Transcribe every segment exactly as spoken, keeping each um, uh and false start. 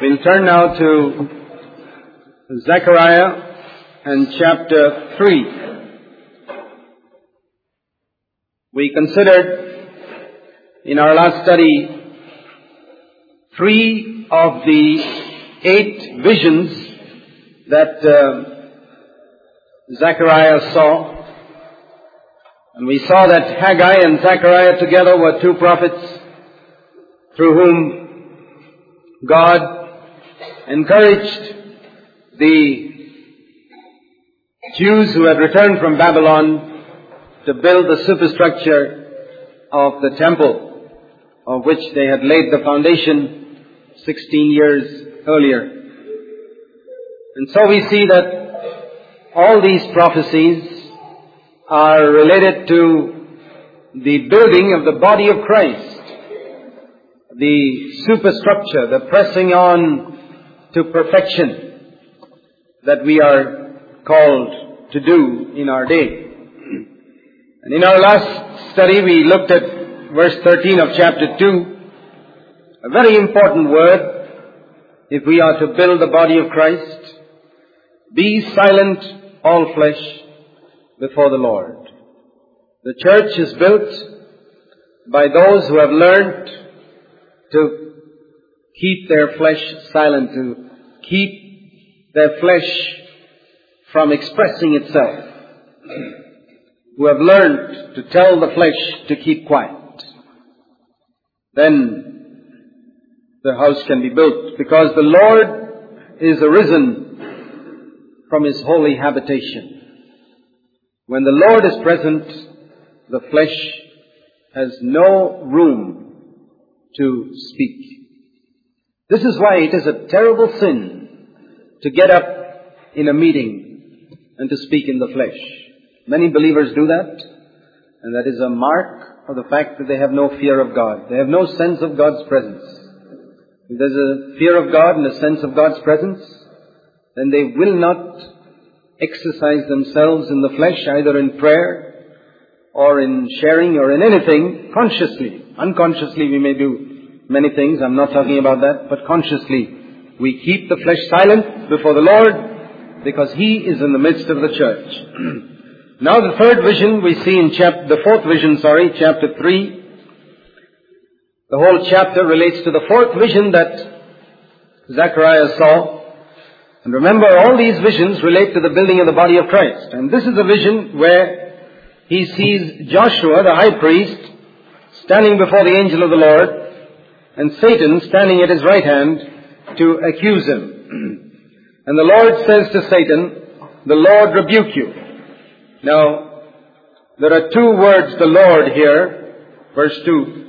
We'll turn now to Zechariah and chapter three. We considered in our last study three of the eight visions that uh, Zechariah saw. And we saw that Haggai and Zechariah together were two prophets through whom God encouraged the Jews who had returned from Babylon to build the superstructure of the temple, of which they had laid the foundation sixteen years earlier. And so we see that all these prophecies are related to the building of the body of Christ, the superstructure, the pressing on to perfection that we are called to do in our day. And in our last study we looked at verse thirteen of chapter two, a very important word if we are to build the body of Christ. Be silent, all flesh, before the Lord. The church is built by those who have learned to keep their flesh silent, to keep their flesh from expressing itself, who have learned to tell the flesh to keep quiet. Then the house can be built, because the Lord is arisen from His holy habitation. When the Lord is present, the flesh has no room to speak. This is why it is a terrible sin to get up in a meeting and to speak in the flesh. Many believers do that, and that is a mark of the fact that they have no fear of God. They have no sense of God's presence. If there's a fear of God and a sense of God's presence, then they will not exercise themselves in the flesh, either in prayer or in sharing or in anything consciously. Unconsciously we may do many things, I'm not talking about that, but consciously we keep the flesh silent before the Lord because He is in the midst of the church. Now the third vision we see in chapter, the fourth vision, sorry, chapter three. The whole chapter relates to the fourth vision that Zechariah saw. And remember, all these visions relate to the building of the body of Christ. And this is a vision where he sees Joshua, the high priest, standing before the angel of the Lord, and Satan standing at his right hand to accuse him. And the Lord says to Satan, "The Lord rebuke you." Now, there are two words, the Lord, here, verse two.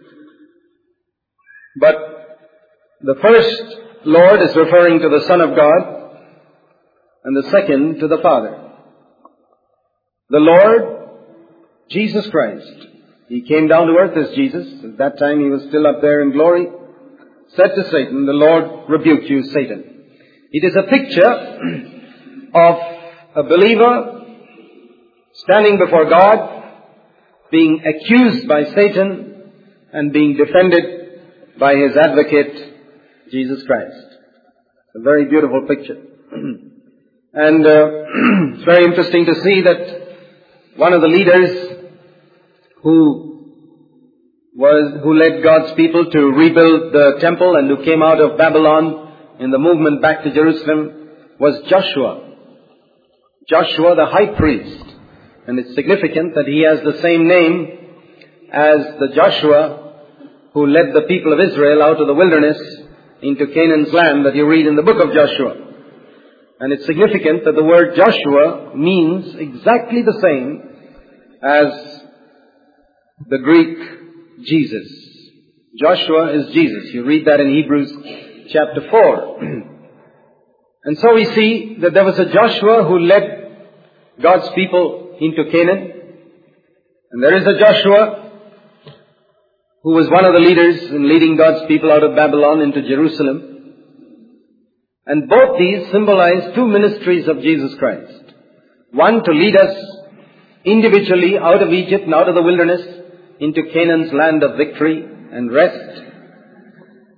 But the first Lord is referring to the Son of God, and the second to the Father. The Lord, Jesus Christ, He came down to earth as Jesus. At that time He was still up there in glory. Said to Satan, "The Lord rebuke you, Satan." It is a picture of a believer standing before God, being accused by Satan and being defended by his advocate, Jesus Christ. A very beautiful picture. And uh, it's very interesting to see that one of the leaders who was, who led God's people to rebuild the temple and who came out of Babylon in the movement back to Jerusalem was Joshua. Joshua the high priest. And it's significant that he has the same name as the Joshua who led the people of Israel out of the wilderness into Canaan's land that you read in the book of Joshua. And it's significant that the word Joshua means exactly the same as the Greek Jesus. Joshua is Jesus. You read that in Hebrews chapter four. And so we see that there was a Joshua who led God's people into Canaan. And there is a Joshua who was one of the leaders in leading God's people out of Babylon into Jerusalem. And both these symbolize two ministries of Jesus Christ. One to lead us individually out of Egypt and out of the wilderness into Canaan's land of victory and rest.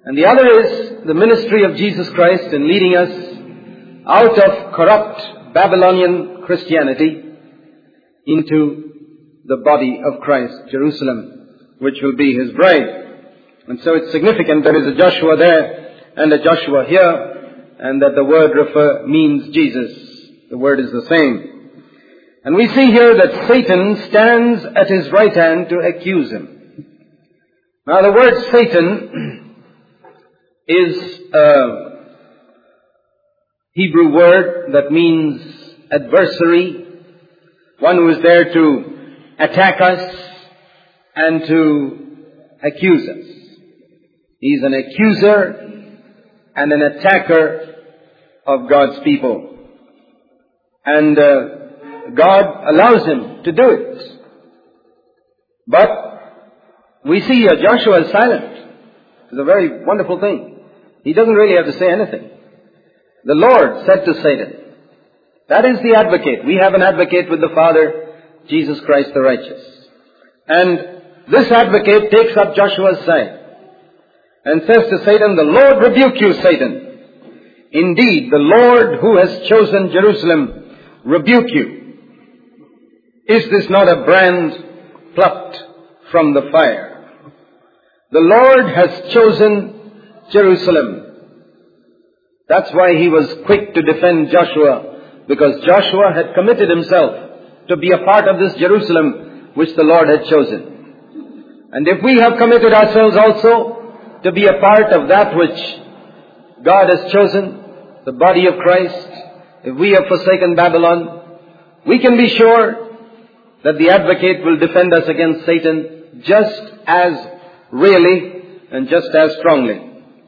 And the other is the ministry of Jesus Christ in leading us out of corrupt Babylonian Christianity into the body of Christ, Jerusalem, which will be His bride. And so it's significant there is a Joshua there and a Joshua here, and that the word refer means Jesus. The word is the same. And we see here that Satan stands at His right hand to accuse Him. Now the word Satan is a Hebrew word that means adversary, one who is there to attack us and to accuse us. He's an accuser and an attacker of God's people. And uh, God allows him to do it. But we see uh, Joshua is silent. It's a very wonderful thing. He doesn't really have to say anything. The Lord said to Satan, that is the advocate. We have an advocate with the Father, Jesus Christ the righteous. And this advocate takes up Joshua's side and says to Satan, the Lord rebuke you, Satan. Indeed, the Lord who has chosen Jerusalem rebuke you. Is this not a brand plucked from the fire? The Lord has chosen Jerusalem. That's why he was quick to defend Joshua, because Joshua had committed himself to be a part of this Jerusalem which the Lord had chosen. And if we have committed ourselves also to be a part of that which God has chosen, the body of Christ, if we have forsaken Babylon, we can be sure that the advocate will defend us against Satan just as really and just as strongly.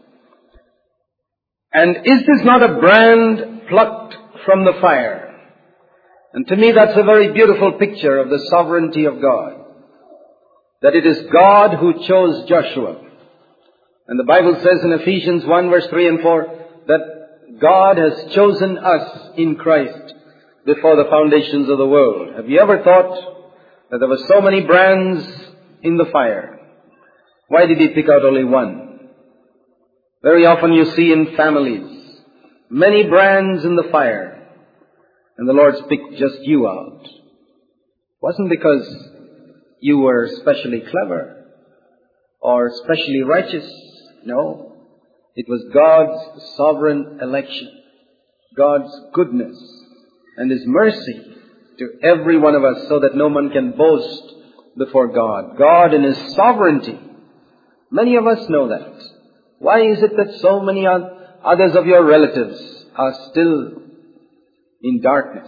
And is this not a brand plucked from the fire? And to me that's a very beautiful picture of the sovereignty of God. That it is God who chose Joshua. And the Bible says in Ephesians one verse three and four that God has chosen us in Christ before the foundations of the world. Have you ever thought that there were so many brands in the fire? Why did He pick out only one? Very often you see in families many brands in the fire, and the Lord's picked just you out. It wasn't because you were especially clever or especially righteous. No, it was God's sovereign election, God's goodness and His mercy to every one of us, so that no man can boast before God. God in His sovereignty. Many of us know that. Why is it that so many others of your relatives are still in darkness?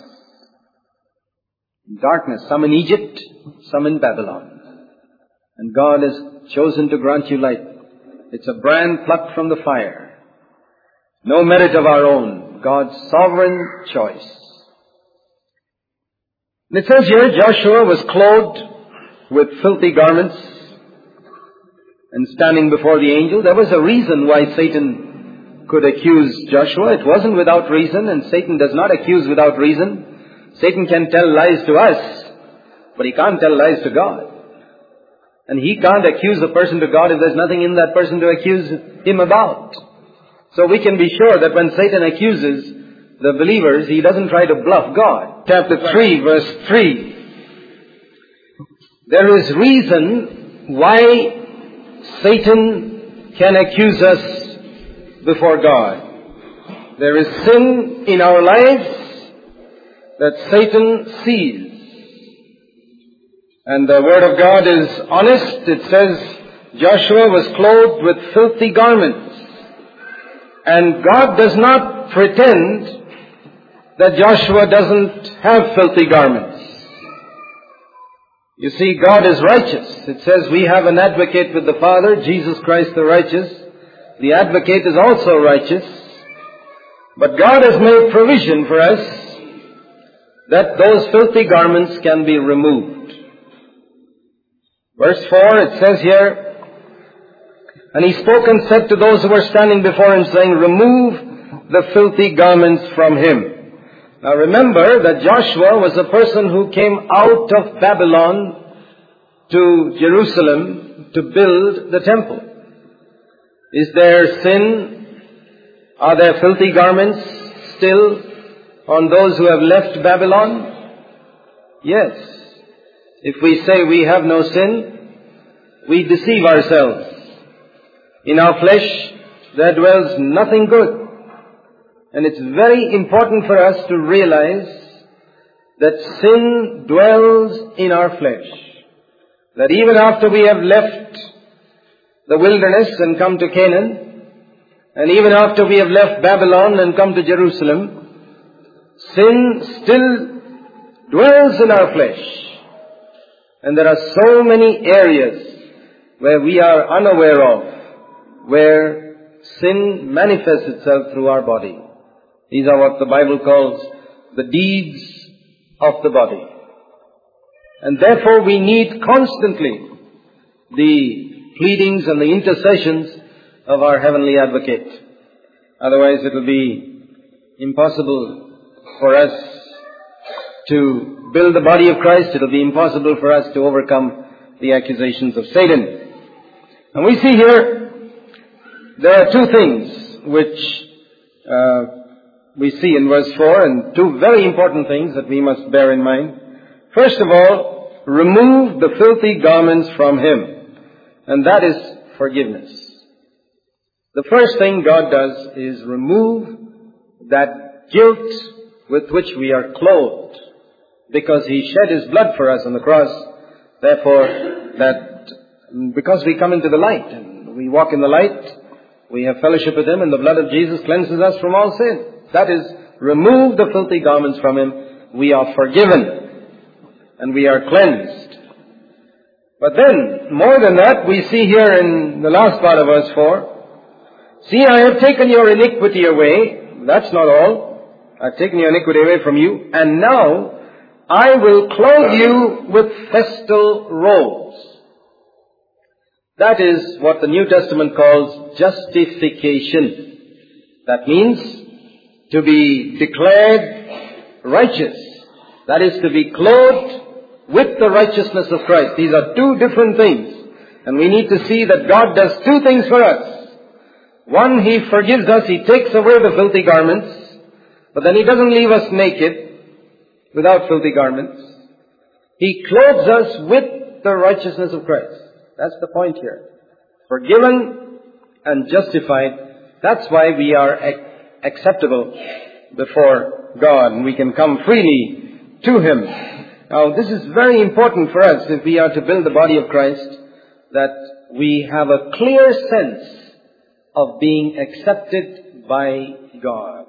In darkness, some in Egypt, some in Babylon. And God has chosen to grant you light. It's a brand plucked from the fire. No merit of our own. God's sovereign choice. And it says here, Joshua was clothed with filthy garments and standing before the angel. There was a reason why Satan could accuse Joshua. It wasn't without reason, and Satan does not accuse without reason. Satan can tell lies to us, but he can't tell lies to God. And he can't accuse a person to God if there's nothing in that person to accuse him about. So we can be sure that when Satan accuses the believers, he doesn't try to bluff God. Chapter three, verse three. There is reason why Satan can accuse us before God. There is sin in our lives that Satan sees. And the Word of God is honest. It says Joshua was clothed with filthy garments. And God does not pretend that Joshua doesn't have filthy garments. You see, God is righteous. It says we have an advocate with the Father, Jesus Christ the righteous. The advocate is also righteous. But God has made provision for us that those filthy garments can be removed. Verse four, it says here, and he spoke and said to those who were standing before him, saying, remove the filthy garments from him. Now remember that Joshua was a person who came out of Babylon to Jerusalem to build the temple. Is there sin? Are there filthy garments still on those who have left Babylon? Yes. If we say we have no sin, we deceive ourselves. In our flesh, there dwells nothing good. And it's very important for us to realize that sin dwells in our flesh. That even after we have left the wilderness and come to Canaan, and even after we have left Babylon and come to Jerusalem, sin still dwells in our flesh. And there are so many areas where we are unaware of, where sin manifests itself through our body. These are what the Bible calls the deeds of the body. And therefore we need constantly the pleadings and the intercessions of our heavenly advocate. Otherwise it will be impossible for us to build the body of Christ. It will be impossible for us to overcome the accusations of Satan. And we see here, there are two things which uh, we see in verse four, and two very important things that we must bear in mind. First of all, remove the filthy garments from him. And that is forgiveness. The first thing God does is remove that guilt with which we are clothed, because He shed His blood for us on the cross. Therefore, that because we come into the light and we walk in the light, we have fellowship with Him, and the blood of Jesus cleanses us from all sin. That is, remove the filthy garments from Him. We are forgiven and we are cleansed. But then, more than that, we see here in the last part of verse four, see, I have taken your iniquity away. That's not all. I've taken your iniquity away from you. And now, I will clothe you with festal robes. That is what the New Testament calls justification. That means to be declared righteous. That is to be clothed with the righteousness of Christ. These are two different things. And we need to see that God does two things for us. One, He forgives us. He takes away the filthy garments. But then He doesn't leave us naked without filthy garments. He clothes us with the righteousness of Christ. That's the point here. Forgiven and justified. That's why we are ac- acceptable before God, and we can come freely to Him. Now, this is very important for us if we are to build the body of Christ, that we have a clear sense of being accepted by God.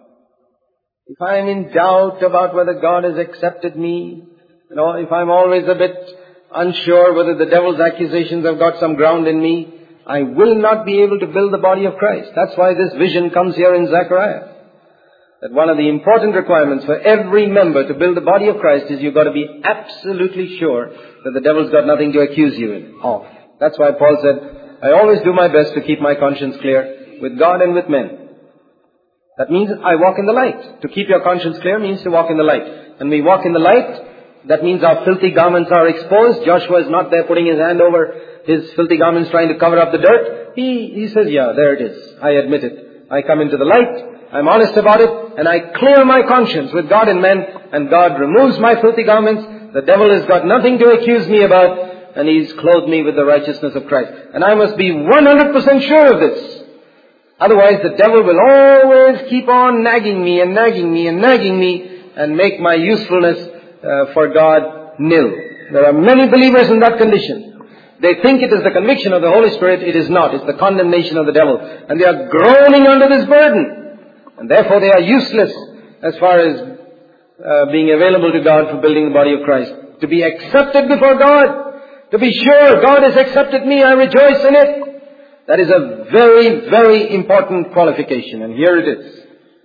If I am in doubt about whether God has accepted me, you know, if I'm always a bit unsure whether the devil's accusations have got some ground in me, I will not be able to build the body of Christ. That's why this vision comes here in Zechariah. That one of the important requirements for every member to build the body of Christ is you've got to be absolutely sure that the devil's got nothing to accuse you of. That's why Paul said, I always do my best to keep my conscience clear with God and with men. That means I walk in the light. To keep your conscience clear means to walk in the light. And we walk in the light, that means our filthy garments are exposed. Joshua is not there putting his hand over his filthy garments trying to cover up the dirt. He, he says, yeah, there it is. I admit it. I come into the light. I'm honest about it, and I clear my conscience with God and men, and God removes my filthy garments. The devil has got nothing to accuse me about, and He's clothed me with the righteousness of Christ. And I must be one hundred percent sure of this. Otherwise, the devil will always keep on nagging me and nagging me and nagging me and make my usefulness uh, for God nil. There are many believers in that condition. They think it is the conviction of the Holy Spirit. It is not. It's the condemnation of the devil. And they are groaning under this burden. And therefore they are useless as far as uh, being available to God for building the body of Christ. To be accepted before God. To be sure God has accepted me. I rejoice in it. That is a very, very important qualification. And here it is.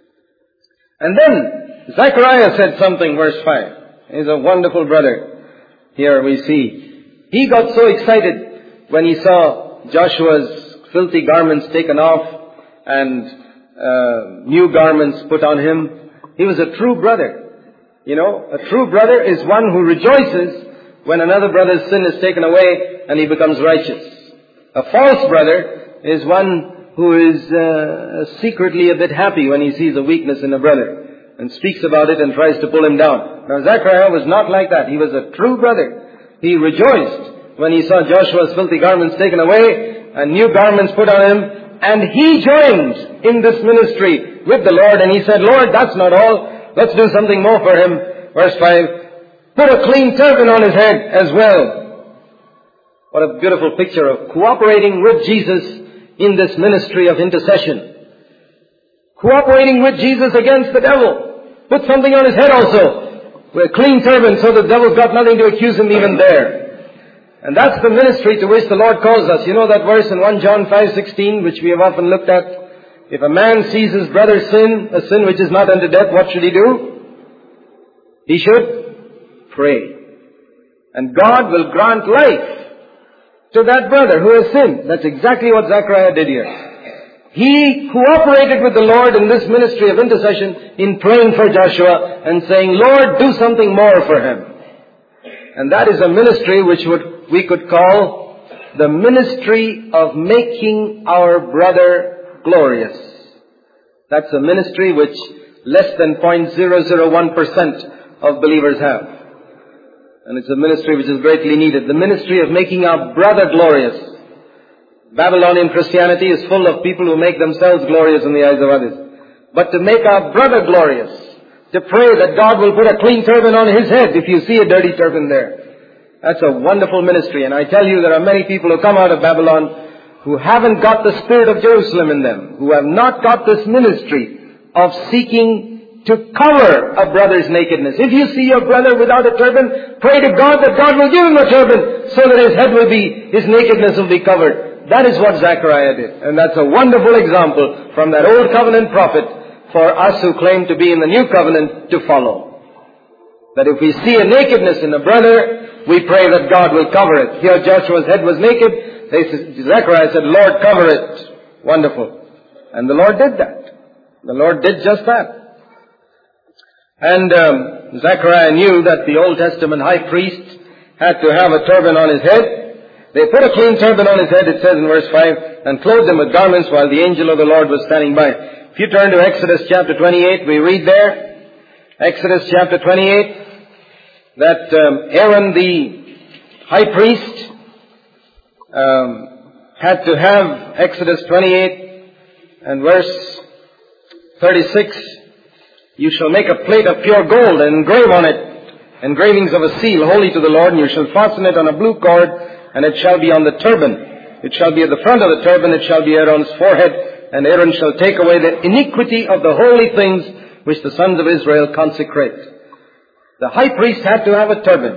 And then Zechariah said something, verse five. He's a wonderful brother. Here we see. He got so excited when he saw Joshua's filthy garments taken off and uh, new garments put on him. He was a true brother. You know, a true brother is one who rejoices when another brother's sin is taken away and he becomes righteous. A false brother is one who is uh, secretly a bit happy when he sees a weakness in a brother and speaks about it and tries to pull him down. Now Zechariah was not like that. He was a true brother. He rejoiced when he saw Joshua's filthy garments taken away and new garments put on him, and he joined in this ministry with the Lord, and he said, Lord, that's not all. Let's do something more for him. Verse five, put a clean turban on his head as well. What a beautiful picture of cooperating with Jesus in this ministry of intercession. Cooperating with Jesus against the devil. Put something on his head also. With a clean turban so the devil's got nothing to accuse him even there. And that's the ministry to which the Lord calls us. You know that verse in First John five sixteen, which we have often looked at. If a man sees his brother sin, a sin which is not unto death, what should he do? He should pray. And God will grant life to that brother who has sinned. That's exactly what Zechariah did here. He cooperated with the Lord in this ministry of intercession in praying for Joshua and saying, Lord, do something more for him. And that is a ministry which would, we could call the ministry of making our brother glorious. That's a ministry which less than zero point zero zero one percent of believers have. And it's a ministry which is greatly needed. The ministry of making our brother glorious. Babylonian Christianity is full of people who make themselves glorious in the eyes of others. But to make our brother glorious, to pray that God will put a clean turban on his head if you see a dirty turban there. That's a wonderful ministry. And I tell you, there are many people who come out of Babylon who haven't got the spirit of Jerusalem in them, who have not got this ministry of seeking to cover a brother's nakedness. If you see your brother without a turban, pray to God that God will give him a turban so that his head will be, his nakedness will be covered. That is what Zechariah did. And that's a wonderful example from that old covenant prophet for us who claim to be in the new covenant to follow. That if we see a nakedness in a brother, we pray that God will cover it. Here Joshua's head was naked. They, Zechariah said, Lord, cover it. Wonderful. And the Lord did that. The Lord did just that. And um, Zechariah knew that the Old Testament high priest had to have a turban on his head. They put a clean turban on his head, it says in verse five, and clothed him with garments while the angel of the Lord was standing by. If you turn to Exodus chapter twenty-eight, we read there, Exodus chapter twenty-eight, that um, Aaron the high priest um, had to have, Exodus twenty-eight and verse thirty-six, you shall make a plate of pure gold and engrave on it engravings of a seal holy to the Lord, and you shall fasten it on a blue cord, and it shall be on the turban. It shall be at the front of the turban, it shall be Aaron's forehead, and Aaron shall take away the iniquity of the holy things which the sons of Israel consecrate. The high priest had to have a turban.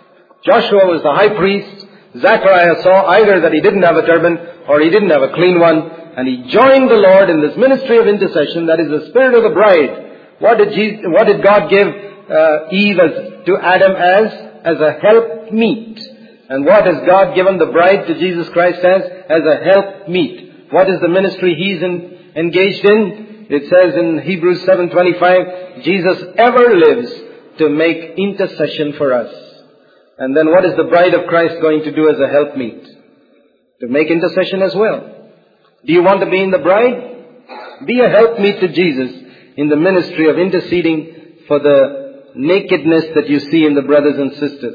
Joshua was the high priest. Zechariah saw either that he didn't have a turban or he didn't have a clean one, and he joined the Lord in this ministry of intercession, that is the spirit of the bride. What did Jesus, what did God give uh, Eve as, to Adam as? As a helpmeet. And what has God given the bride to Jesus Christ as? As a helpmeet. What is the ministry he's in, engaged in? It says in Hebrews seven twenty-five, Jesus ever lives to make intercession for us. And then what is the bride of Christ going to do as a helpmeet? To make intercession as well. Do you want to be in the bride? Be a helpmeet to Jesus in the ministry of interceding for the nakedness that you see in the brothers and sisters.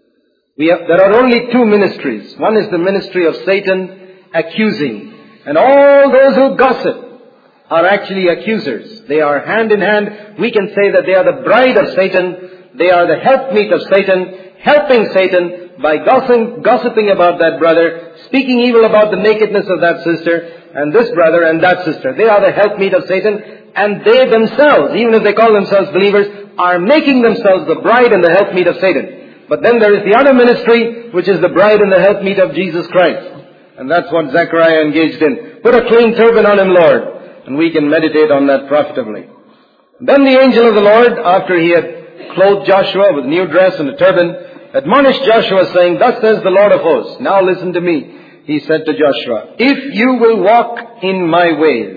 We have, there are only two ministries. One is the ministry of Satan accusing. And all those who gossip are actually accusers. They are hand in hand. We can say that they are the bride of Satan. They are the helpmeet of Satan, helping Satan by gossiping, gossiping about that brother, speaking evil about the nakedness of that sister, and this brother and that sister. They are the helpmeet of Satan. And they themselves, even if they call themselves believers, are making themselves the bride and the helpmeet of Satan. But then there is the other ministry, which is the bride and the helpmeet of Jesus Christ. And that's what Zechariah engaged in. Put a clean turban on him, Lord. And we can meditate on that profitably. Then the angel of the Lord, after he had clothed Joshua with new dress and a turban, admonished Joshua, saying, Thus says the Lord of hosts, now listen to me. He said to Joshua, If you will walk in my ways.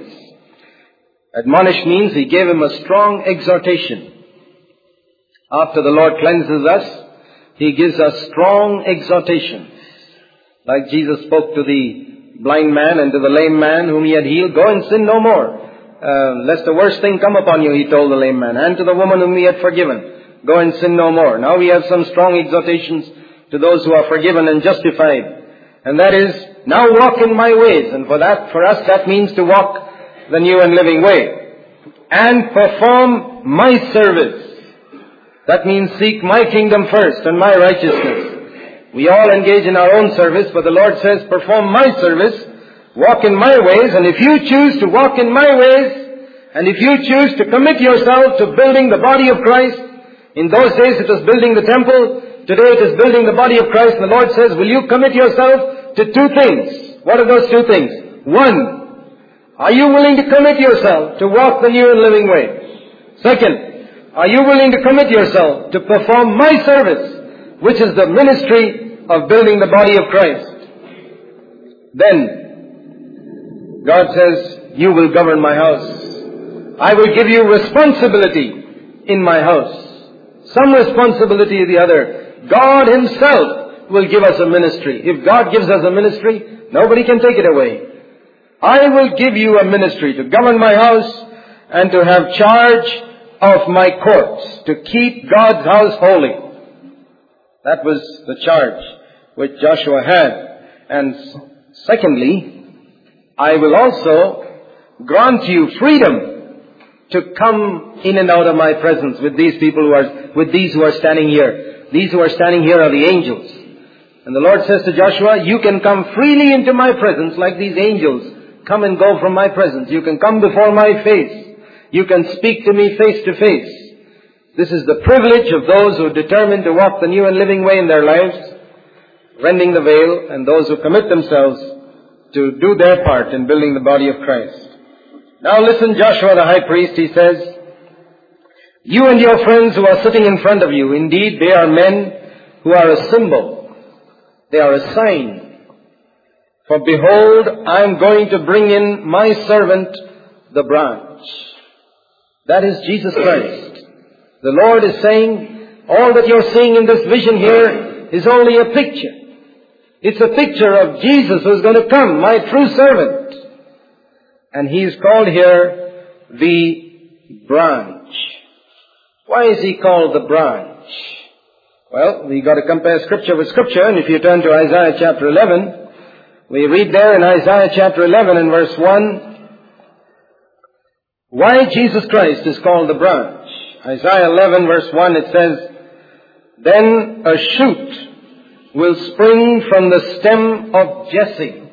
Admonish means he gave him a strong exhortation. After the Lord cleanses us, he gives us strong exhortations. Like Jesus spoke to the blind man and to the lame man whom he had healed, "Go and sin no more, uh, lest the worst thing come upon you," he told the lame man. "And to the woman whom he had forgiven, go and sin no more." Now we have some strong exhortations to those who are forgiven and justified. And that is, now walk in my ways. And for that, for us, that means to walk the new and living way. And perform my service. That means seek my kingdom first and my righteousness. We all engage in our own service, but the Lord says, perform my service, walk in my ways, and if you choose to walk in my ways, and if you choose to commit yourself to building the body of Christ, in those days it was building the temple, today it is building the body of Christ, and the Lord says, will you commit yourself to two things? What are those two things? One, are you willing to commit yourself to walk the new and living way? Second, are you willing to commit yourself to perform my service, which is the ministry of building the body of Christ? Then, God says, you will govern my house. I will give you responsibility in my house. Some responsibility or the other. God Himself will give us a ministry. If God gives us a ministry, nobody can take it away. I will give you a ministry to govern my house and to have charge of my courts, to keep God's house holy. That was the charge which Joshua had. And secondly, I will also grant you freedom to come in and out of my presence with these people who are, with these who are standing here. These who are standing here are the angels. And the Lord says to Joshua, you can come freely into my presence like these angels come and go from my presence. You can come before my face. You can speak to me face to face. This is the privilege of those who determine to walk the new and living way in their lives, rending the veil, and those who commit themselves to do their part in building the body of Christ. Now listen, Joshua the high priest, he says, you and your friends who are sitting in front of you, indeed they are men who are a symbol. They are a sign. For behold, I am going to bring in my servant, the branch. That is Jesus Christ. The Lord is saying, all that you're seeing in this vision here is only a picture. It's a picture of Jesus who's going to come, my true servant. And He is called here the branch. Why is He called the branch? Well, we got to compare Scripture with Scripture, and if you turn to Isaiah chapter eleven, we read there in Isaiah chapter eleven and verse one, why Jesus Christ is called the branch. Isaiah eleven verse one, it says, then a shoot will spring from the stem of Jesse.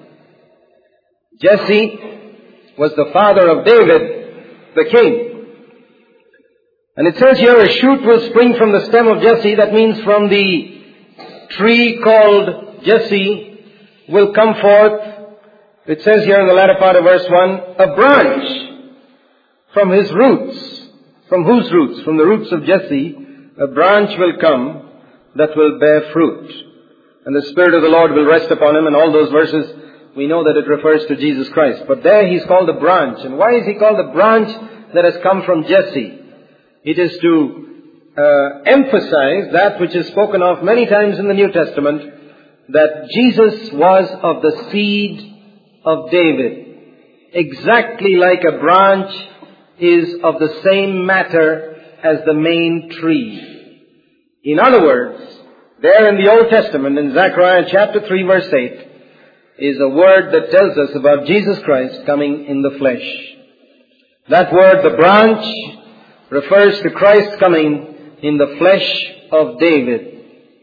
Jesse was the father of David, the king. And it says here, a shoot will spring from the stem of Jesse. That means from the tree called Jesse will come forth, it says here in the latter part of verse one, a branch from his roots. From whose roots? From the roots of Jesse, a branch will come that will bear fruit. And the Spirit of the Lord will rest upon him. And all those verses, we know that it refers to Jesus Christ. But there He's called a branch. And why is He called a branch that has come from Jesse? It is to uh, emphasize that which is spoken of many times in the New Testament, that Jesus was of the seed of David. Exactly like a branch is of the same matter as the main tree. In other words, there in the Old Testament, in Zechariah chapter three verse eight, is a word that tells us about Jesus Christ coming in the flesh. That word, the branch, refers to Christ coming in the flesh of David.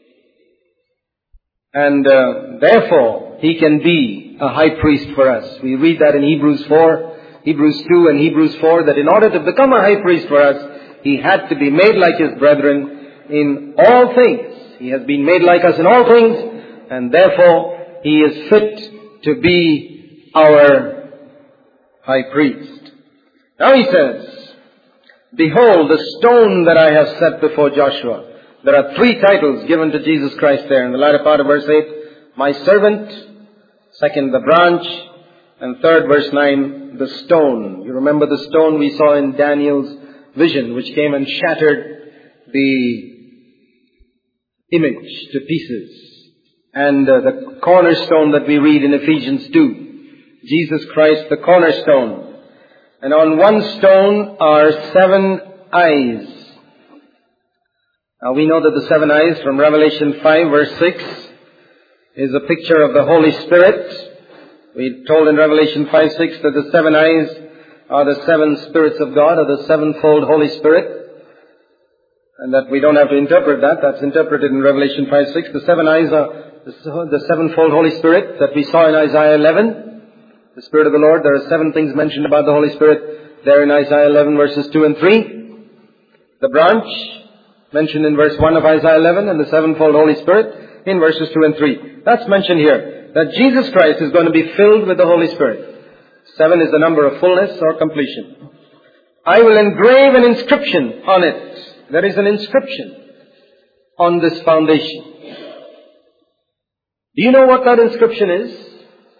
And uh, therefore, He can be a high priest for us. We read that in Hebrews four, Hebrews two and Hebrews four, that in order to become a high priest for us, He had to be made like His brethren in all things. He has been made like us in all things, and therefore He is fit to be our high priest. Now He says, behold, the stone that I have set before Joshua. There are three titles given to Jesus Christ there in the latter part of verse eight. My servant. Second, the branch. And third, verse nine, the stone. You remember the stone we saw in Daniel's vision, which came and shattered the image to pieces. And uh, the cornerstone that we read in Ephesians two. Jesus Christ the cornerstone. And on one stone are seven eyes. Now we know that the seven eyes from Revelation five verse six is a picture of the Holy Spirit. We told in Revelation five six that the seven eyes are the seven spirits of God, or the sevenfold Holy Spirit. And that we don't have to interpret that. That's interpreted in Revelation five six. The seven eyes are the sevenfold Holy Spirit that we saw in Isaiah eleven. The Spirit of the Lord. There are seven things mentioned about the Holy Spirit there in Isaiah eleven verses two and three. The branch mentioned in verse one of Isaiah eleven, and the sevenfold Holy Spirit in verses two and three. That's mentioned here. That Jesus Christ is going to be filled with the Holy Spirit. Seven is the number of fullness or completion. I will engrave an inscription on it. There is an inscription on this foundation. Do you know what that inscription is?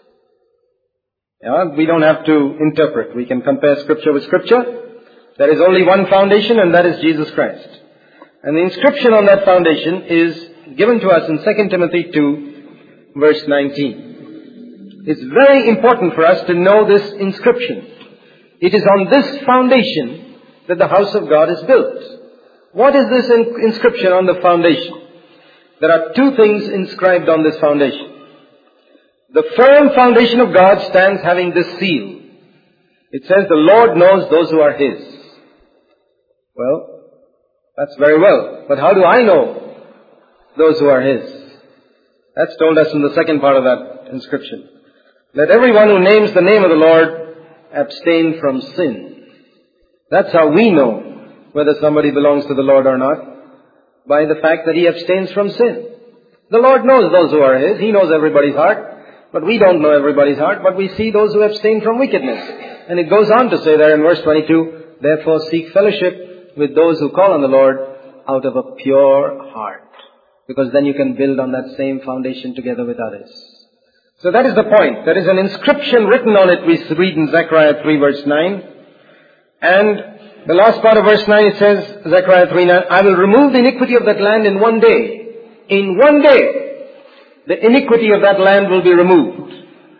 Yeah, we don't have to interpret. We can compare Scripture with Scripture. There is only one foundation, and that is Jesus Christ. And the inscription on that foundation is given to us in Second Timothy two, verse nineteen. It's very important for us to know this inscription. It is on this foundation that the house of God is built. What is this inscription on the foundation? There are two things inscribed on this foundation. The firm foundation of God stands having this seal. It says, the Lord knows those who are His. Well, that's very well. But how do I know those who are His? That's told us in the second part of that inscription. Let everyone who names the name of the Lord abstain from sin. That's how we know whether somebody belongs to the Lord or not, by the fact that he abstains from sin. The Lord knows those who are His. He knows everybody's heart, but we don't know everybody's heart, but we see those who abstain from wickedness. And it goes on to say there in verse twenty-two, therefore seek fellowship with those who call on the Lord out of a pure heart. Because then you can build on that same foundation together with others. So that is the point. There is an inscription written on it, we read in Zechariah three verse nine. And the last part of verse nine, it says, Zechariah three nine, I will remove the iniquity of that land in one day. In one day, the iniquity of that land will be removed.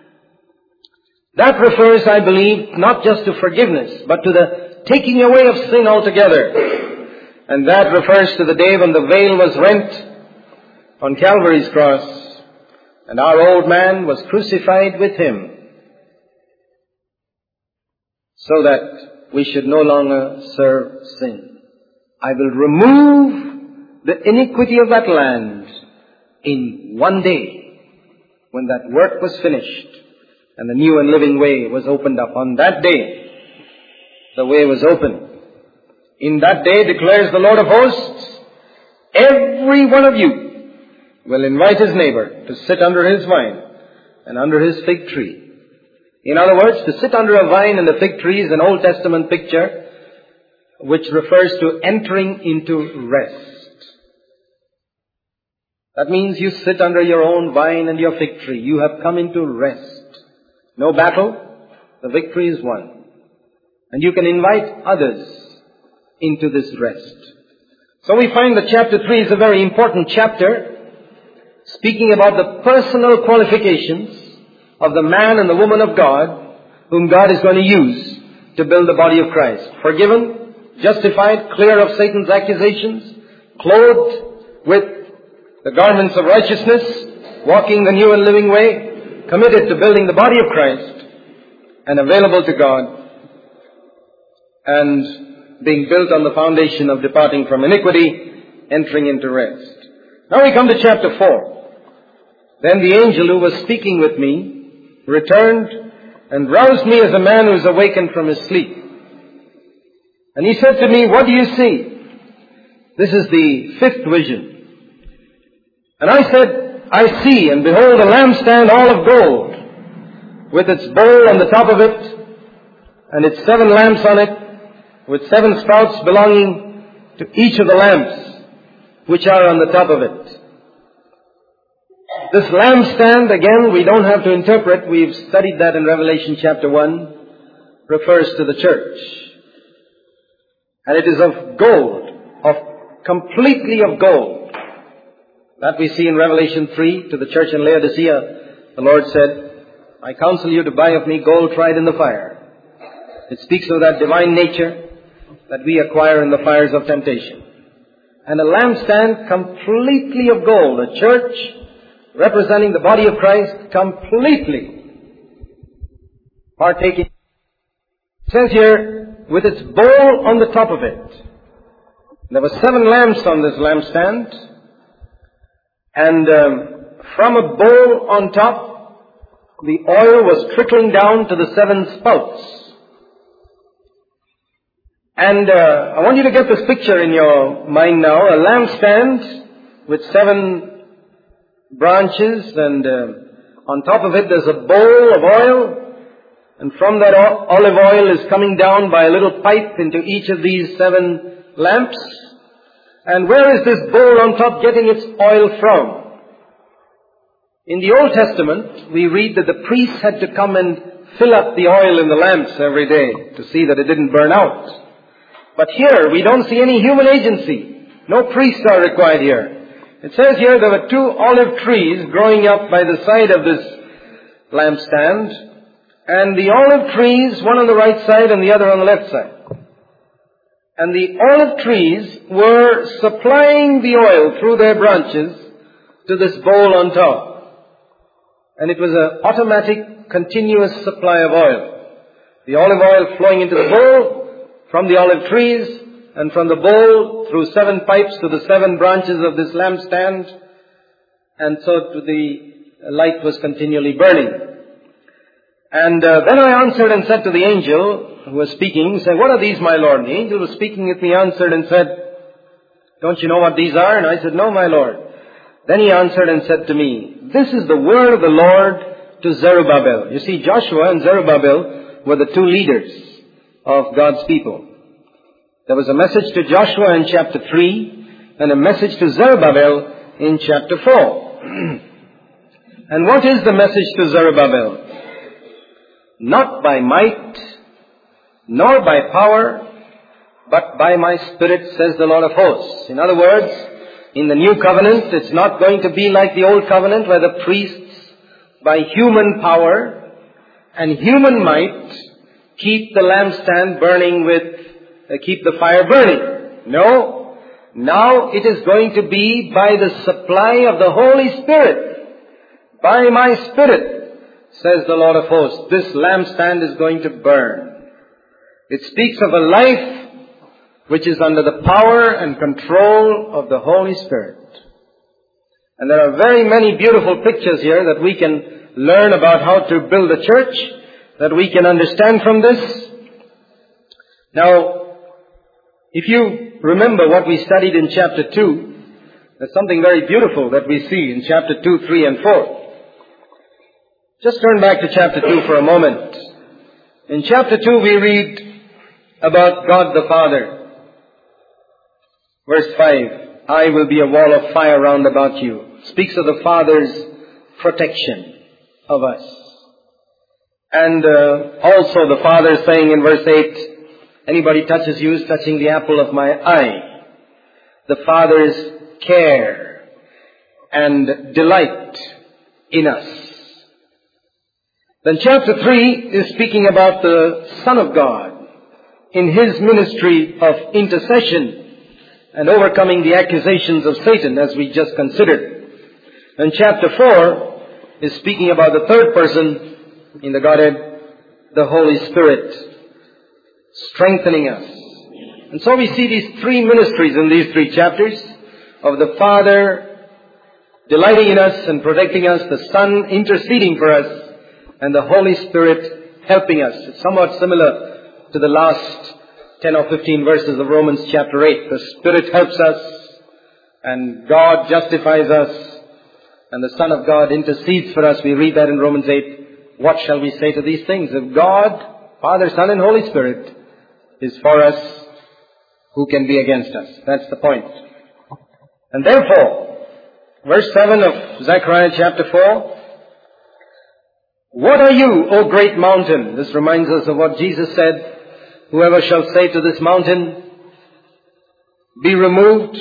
That refers, I believe, not just to forgiveness, but to the taking away of sin altogether. And that refers to the day when the veil was rent on Calvary's cross, and our old man was crucified with Him, so that we should no longer serve sin. I will remove the iniquity of that land in one day, when that work was finished and the new and living way was opened up. On that day, the way was opened. In that day, declares the Lord of hosts, every one of you will invite his neighbor to sit under his vine and under his fig tree. In other words, to sit under a vine and a fig tree is an Old Testament picture which refers to entering into rest. That means you sit under your own vine and your fig tree. You have come into rest. No battle. The victory is won. And you can invite others into this rest. So we find that chapter three is a very important chapter, speaking about the personal qualifications of the man and the woman of God whom God is going to use to build the body of Christ. Forgiven, justified, clear of Satan's accusations, clothed with the garments of righteousness, walking the new and living way, committed to building the body of Christ, and available to God, and being built on the foundation of departing from iniquity, entering into rest. Now we come to chapter four. Then the angel who was speaking with me returned and roused me as a man who is awakened from his sleep. And he said to me, what do you see? This is the fifth vision. And I said, I see, and behold, a lampstand all of gold, with its bowl on the top of it, and its seven lamps on it, with seven spouts belonging to each of the lamps, which are on the top of it. This lampstand, again, we don't have to interpret. We've studied that in Revelation chapter one, refers to the church. And it is of gold, of completely of gold. That we see in Revelation three to the church in Laodicea. The Lord said, I counsel you to buy of me gold tried in the fire. It speaks of that divine nature that we acquire in the fires of temptation. And a lampstand completely of gold, a church representing the body of Christ, completely partaking. It says here, with its bowl on the top of it. There were seven lamps on this lampstand, and um, from a bowl on top, the oil was trickling down to the seven spouts. And uh, I want you to get this picture in your mind now. A lampstand with seven branches, and uh, on top of it there's a bowl of oil. And from that olive oil is coming down by a little pipe into each of these seven lamps. And where is this bowl on top getting its oil from? In the Old Testament, we read that the priests had to come and fill up the oil in the lamps every day to see that it didn't burn out. But here, we don't see any human agency. No priests are required here. It says here there were two olive trees growing up by the side of this lampstand. And the olive trees, one on the right side and the other on the left side. And the olive trees were supplying the oil through their branches to this bowl on top. And it was an automatic, continuous supply of oil. The olive oil flowing into the bowl from the olive trees, and from the bowl through seven pipes to the seven branches of this lampstand. And so to the light was continually burning. And uh, then I answered and said to the angel who was speaking, saying, "What are these, my Lord?" And the angel was speaking with me, answered and said, "Don't you know what these are?" And I said, "No, my Lord." Then he answered and said to me, "This is the word of the Lord to Zerubbabel." You see, Joshua and Zerubbabel were the two leaders of God's people. There was a message to Joshua in chapter three and a message to Zerubbabel in chapter four. And what is the message to Zerubbabel? "Not by might, nor by power, but by my Spirit, says the Lord of hosts." In other words, in the new covenant, it's not going to be like the old covenant where the priests, by human power and human might, keep the lampstand burning with, uh, keep the fire burning. No. Now it is going to be by the supply of the Holy Spirit. By my Spirit, says the Lord of hosts, this lampstand is going to burn. It speaks of a life which is under the power and control of the Holy Spirit. And there are very many beautiful pictures here that we can learn about how to build a church, that we can understand from this. Now, if you remember what we studied in chapter two, there's something very beautiful that we see in chapter two, three, and four. Just turn back to chapter two for a moment. In chapter two we read about God the Father. Verse five, "I will be a wall of fire round about you." Speaks of the Father's protection of us. And uh, also the Father saying in verse eight, "Anybody touches you is touching the apple of my eye." The Father's care and delight in us. Then chapter three is speaking about the Son of God in His ministry of intercession and overcoming the accusations of Satan, as we just considered. And chapter four is speaking about the third person in the Godhead, the Holy Spirit, strengthening us. And so we see these three ministries in these three chapters of the Father delighting in us and protecting us, the Son interceding for us, and the Holy Spirit helping us. It's somewhat similar to the last ten or fifteen verses of Romans chapter eight. The Spirit helps us, and God justifies us, and the Son of God intercedes for us. We read that in Romans eight. What shall we say to these things? If God, Father, Son, and Holy Spirit is for us, who can be against us? That's the point. And therefore, verse seven of Zechariah chapter four, "What are you, O great mountain?" This reminds us of what Jesus said. "Whoever shall say to this mountain, be removed,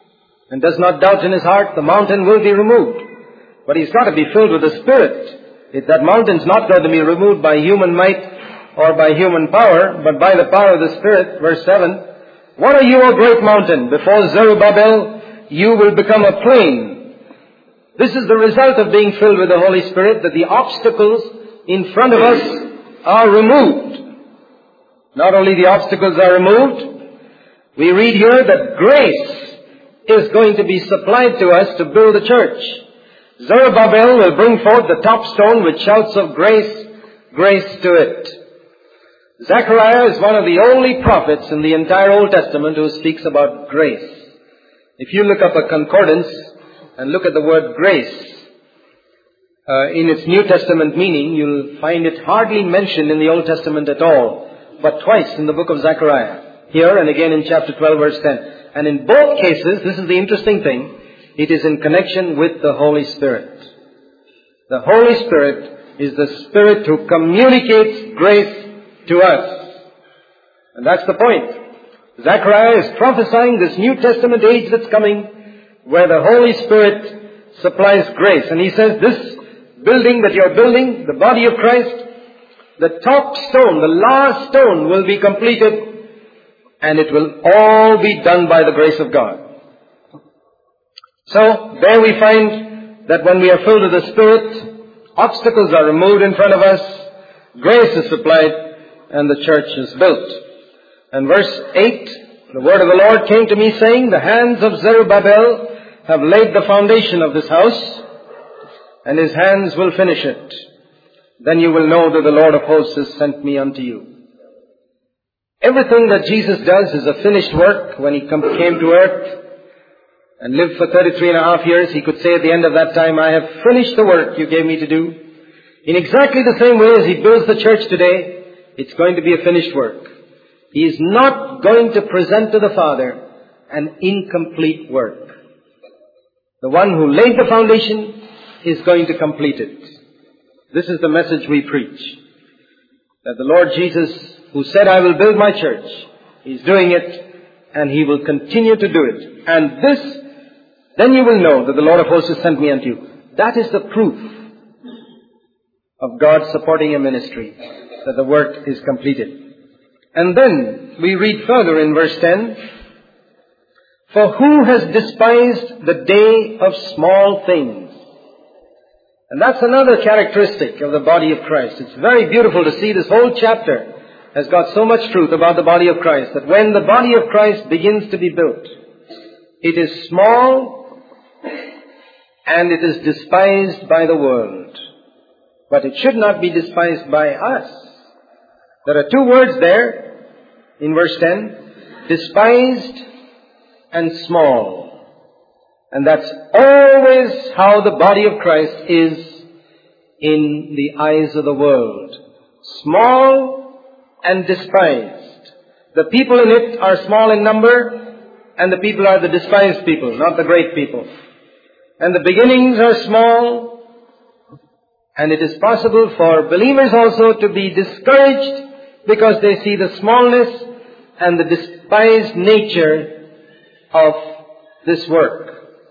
and does not doubt in his heart, the mountain will be removed." But he's got to be filled with the Spirit If that mountain's not going to be removed by human might or by human power, but by the power of the Spirit, verse seven, what are you, O great mountain? Before Zerubbabel, you will become a plain. This is the result of being filled with the Holy Spirit, that the obstacles in front of us are removed. Not only the obstacles are removed, we read here that grace is going to be supplied to us to build the church. Zerubbabel will bring forth the top stone with shouts of grace, grace to it. Zechariah is one of the only prophets in the entire Old Testament who speaks about grace. If you look up a concordance and look at the word grace, uh, in its New Testament meaning, you'll find it hardly mentioned in the Old Testament at all, but twice in the book of Zechariah, here and again in chapter twelve, verse ten. And in both cases, this is the interesting thing, it is in connection with the Holy Spirit. The Holy Spirit is the Spirit who communicates grace to us. And that's the point. Zechariah is prophesying this New Testament age that's coming, where the Holy Spirit supplies grace. And he says, this building that you're building, the body of Christ, the top stone, the last stone will be completed, and it will all be done by the grace of God. So, there we find that when we are filled with the Spirit, obstacles are removed in front of us, grace is supplied, and the church is built. And verse eight, the word of the Lord came to me saying, the hands of Zerubbabel have laid the foundation of this house, and his hands will finish it. Then you will know that the Lord of hosts has sent me unto you. Everything that Jesus does is a finished work. When he come, came to earth and lived for thirty-three and a half years, he could say at the end of that time, I have finished the work you gave me to do. In exactly the same way as he builds the church today, it's going to be a finished work. He is not going to present to the Father an incomplete work. The one who laid the foundation is going to complete it. This is the message we preach. That the Lord Jesus, who said, I will build my church, He's doing it, and He will continue to do it. And this, then you will know that the Lord of hosts has sent me unto you. That is the proof of God supporting a ministry, that the work is completed. And then we read further in verse ten, for who has despised the day of small things? And that's another characteristic of the body of Christ. It's very beautiful to see this whole chapter has got so much truth about the body of Christ, that when the body of Christ begins to be built, it is small and it is despised by the world. But it should not be despised by us. There are two words there in verse ten, despised and small. And that's always how the body of Christ is in the eyes of the world. Small and despised. The people in it are small in number, and the people are the despised people, not the great people. And the beginnings are small, and it is possible for believers also to be discouraged because they see the smallness and the despised nature of this work.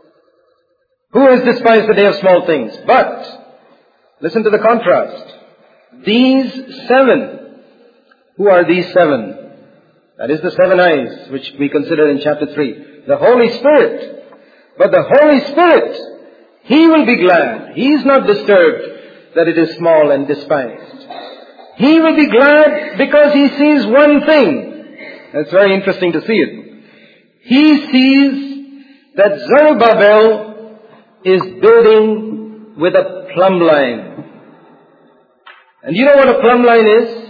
Who has despised the day of small things? But, listen to the contrast. These seven, who are these seven? That is the seven eyes, which we consider in chapter three. The Holy Spirit. But the Holy Spirit, He will be glad. He is not disturbed that it is small and despised. He will be glad because He sees one thing. It's very interesting to see it. He sees that Zerubbabel is building with a plumb line. And you know what a plumb line is?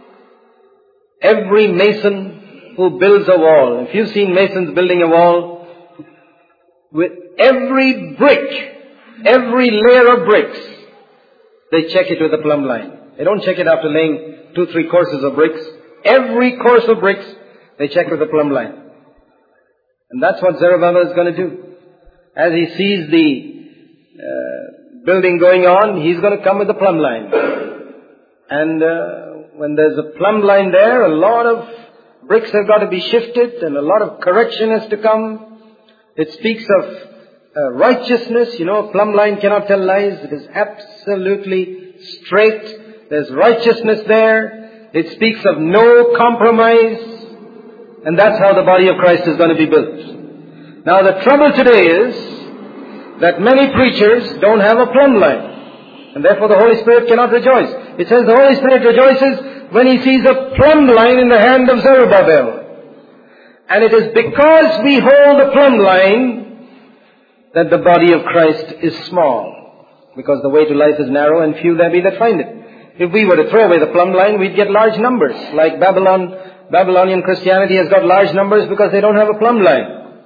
Every mason who builds a wall, if you've seen masons building a wall, with every brick, every layer of bricks, they check it with a plumb line. They don't check it after laying two, three courses of bricks. Every course of bricks, they check with a plumb line. And that's what Zerubbabel is going to do. As he sees the uh, building going on, he's going to come with a plumb line. And uh, when there's a plumb line there, a lot of bricks have got to be shifted and a lot of correction has to come. It speaks of uh, righteousness. You know, a plumb line cannot tell lies. It is absolutely straight. There's righteousness there. It speaks of no compromise. And that's how the body of Christ is going to be built. Now the trouble today is that many preachers don't have a plumb line. And therefore the Holy Spirit cannot rejoice. It says the Holy Spirit rejoices when He sees a plumb line in the hand of Zerubbabel. And it is because we hold the plumb line that the body of Christ is small. Because the way to life is narrow and few there be that find it. If we were to throw away the plumb line, we'd get large numbers. Like Babylon, Babylonian Christianity has got large numbers because they don't have a plumb line.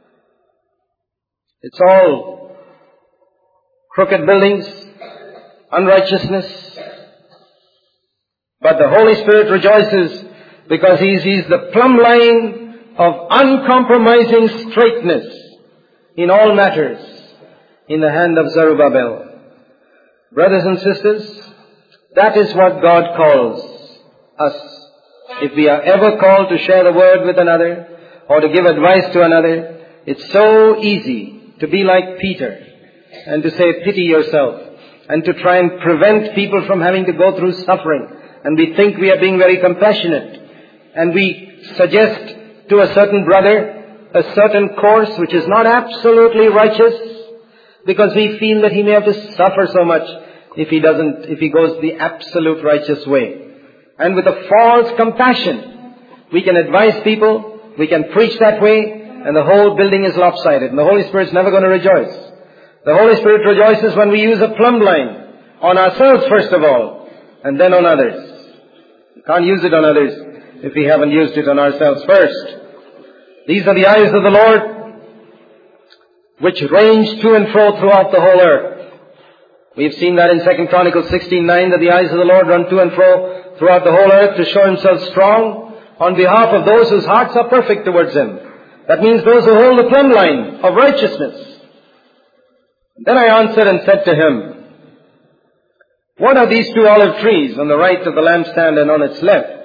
It's all crooked buildings, unrighteousness. But the Holy Spirit rejoices because He sees the plumb line of uncompromising straightness in all matters in the hand of Zerubbabel. Brothers and sisters, that is what God calls us. If we are ever called to share the word with another or to give advice to another, it's so easy to be like Peter and to say, pity yourself, and to try and prevent people from having to go through suffering. And we think we are being very compassionate. And we suggest to a certain brother a certain course which is not absolutely righteous because we feel that he may have to suffer so much if he doesn't, if he goes the absolute righteous way. And with a false compassion, we can advise people, we can preach that way, and the whole building is lopsided. And the Holy Spirit's never going to rejoice. The Holy Spirit rejoices when we use a plumb line on ourselves first of all, and then on others. We can't use it on others if we haven't used it on ourselves first. These are the eyes of the Lord, which range to and fro throughout the whole earth. We've seen that in Second Chronicles sixteen nine, that the eyes of the Lord run to and fro throughout the whole earth to show Himself strong on behalf of those whose hearts are perfect towards Him. That means those who hold the plumb line of righteousness. Then I answered and said to him, what are these two olive trees on the right of the lampstand and on its left?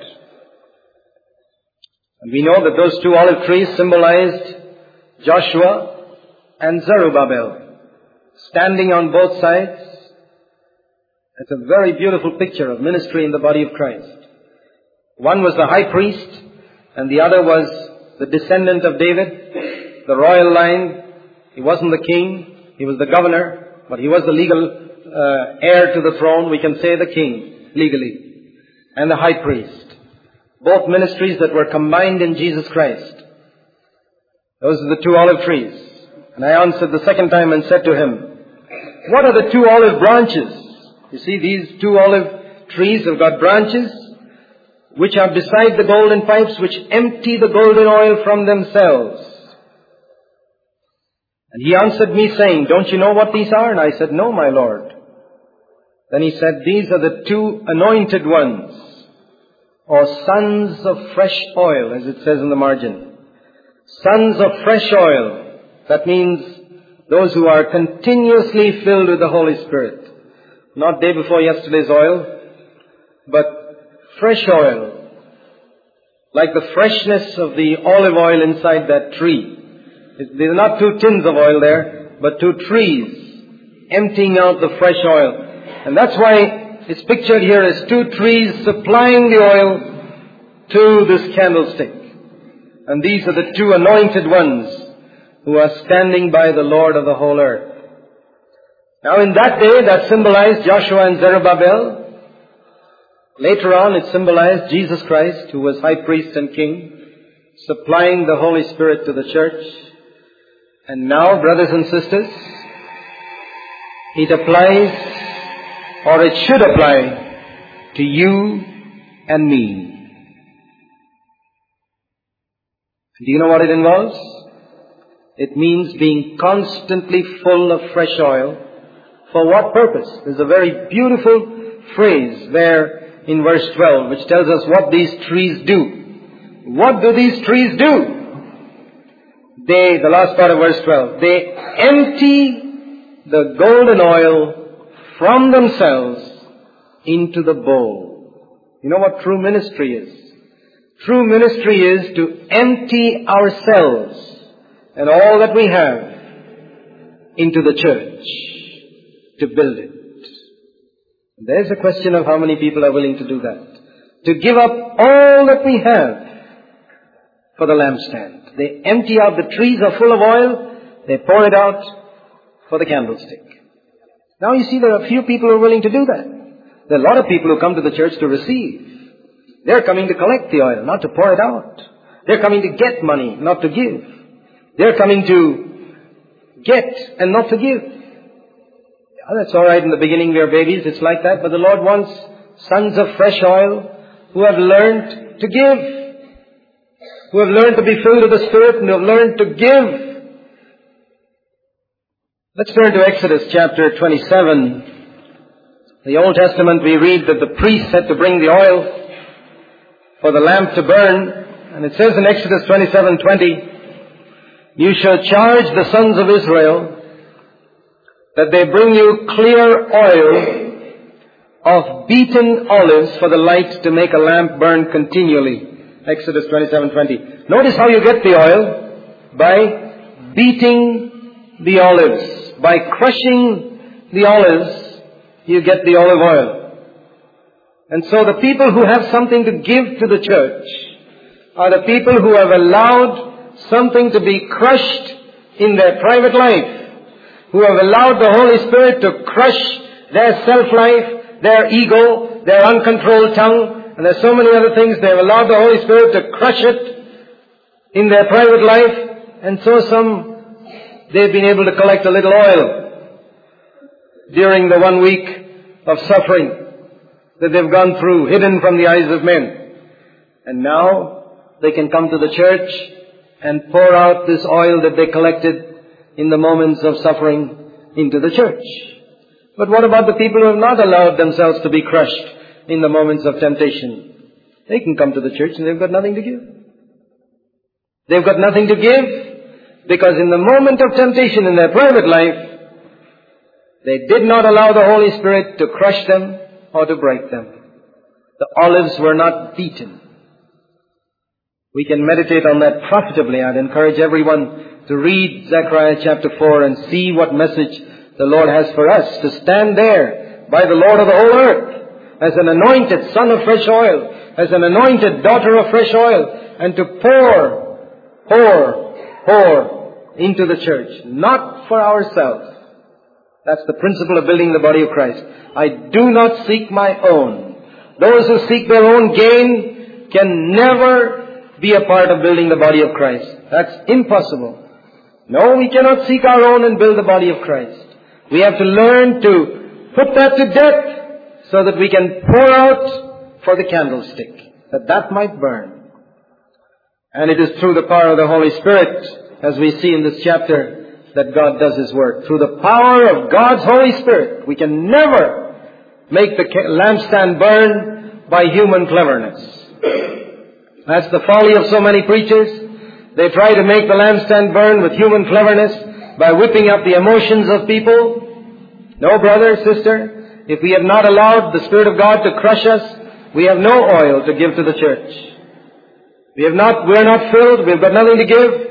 And we know that those two olive trees symbolized Joshua and Zerubbabel, standing on both sides. It's a very beautiful picture of ministry in the body of Christ. One was the high priest, and the other was the descendant of David, the royal line. He wasn't the king, he was the governor, but he was the legal uh, heir to the throne. We can say the king, legally, and the high priest. Both ministries that were combined in Jesus Christ. Those are the two olive trees. And I answered the second time and said to him, what are the two olive branches? You see, these two olive trees have got branches which are beside the golden pipes, which empty the golden oil from themselves. And he answered me saying, don't you know what these are? And I said, no, my Lord. Then he said, these are the two anointed ones, or sons of fresh oil, as it says in the margin. Sons of fresh oil. That means those who are continuously filled with the Holy Spirit. Not day before yesterday's oil, but fresh oil. Like the freshness of the olive oil inside that tree. There are not two tins of oil there, but two trees emptying out the fresh oil. And that's why it's pictured here as two trees supplying the oil to this candlestick. And these are the two anointed ones who are standing by the Lord of the whole earth. Now in that day that symbolized Joshua and Zerubbabel. Later on it symbolized Jesus Christ, who was high priest and king, supplying the Holy Spirit to the church. And now, brothers and sisters, it applies, or it should apply, to you and me. Do you know what it involves? It means being constantly full of fresh oil. For what purpose? There's a very beautiful phrase there in verse twelve, which tells us what these trees do. What do these trees do? They, the last part of verse twelve, they empty the golden oil from themselves into the bowl. You know what true ministry is? True ministry is to empty ourselves and all that we have into the church, to build it. There's a question of how many people are willing to do that. To give up all that we have for the lampstand. They empty out, the trees are full of oil, they pour it out for the candlestick. Now you see there are few people who are willing to do that. There are a lot of people who come to the church to receive. They're coming to collect the oil, not to pour it out. They're coming to get money, not to give. They're coming to get and not to give. Yeah, that's alright in the beginning, we are babies, it's like that, but the Lord wants sons of fresh oil who have learned to give, who have learned to be filled with the Spirit and who have learned to give. Let's turn to Exodus chapter twenty-seven. The Old Testament we read that the priests had to bring the oil for the lamp to burn. And it says in Exodus twenty-seven twenty, you shall charge the sons of Israel that they bring you clear oil of beaten olives for the light to make a lamp burn continually. Exodus twenty-seven twenty. Notice how you get the oil. By beating the olives. By crushing the olives, you get the olive oil. And so the people who have something to give to the church are the people who have allowed something to be crushed in their private life, who have allowed the Holy Spirit to crush their self-life, their ego, their uncontrolled tongue, and there's so many other things. They have allowed the Holy Spirit to crush it in their private life, and so some, they've been able to collect a little oil during the one week of suffering that they've gone through, hidden from the eyes of men. And now they can come to the church and pour out this oil that they collected in the moments of suffering into the church. But what about the people who have not allowed themselves to be crushed in the moments of temptation? They can come to the church and they've got nothing to give. They've got nothing to give because in the moment of temptation in their private life, they did not allow the Holy Spirit to crush them or to break them. The olives were not beaten. We can meditate on that profitably. I'd encourage everyone to read Zechariah chapter four and see what message the Lord has for us. To stand there by the Lord of the whole earth as an anointed son of fresh oil, as an anointed daughter of fresh oil, and to pour, pour, pour into the church. Not for ourselves. That's the principle of building the body of Christ. I do not seek my own. Those who seek their own gain can never be a part of building the body of Christ. That's impossible. No, we cannot seek our own and build the body of Christ. We have to learn to put that to death so that we can pour out for the candlestick, that that might burn. And it is through the power of the Holy Spirit, as we see in this chapter, that God does His work. Through the power of God's Holy Spirit, we can never make the lampstand burn by human cleverness. That's the folly of so many preachers. They try to make the lampstand burn with human cleverness by whipping up the emotions of people. No, brother, sister, if we have not allowed the Spirit of God to crush us, we have no oil to give to the church. We have not, we are not filled, we've got nothing to give.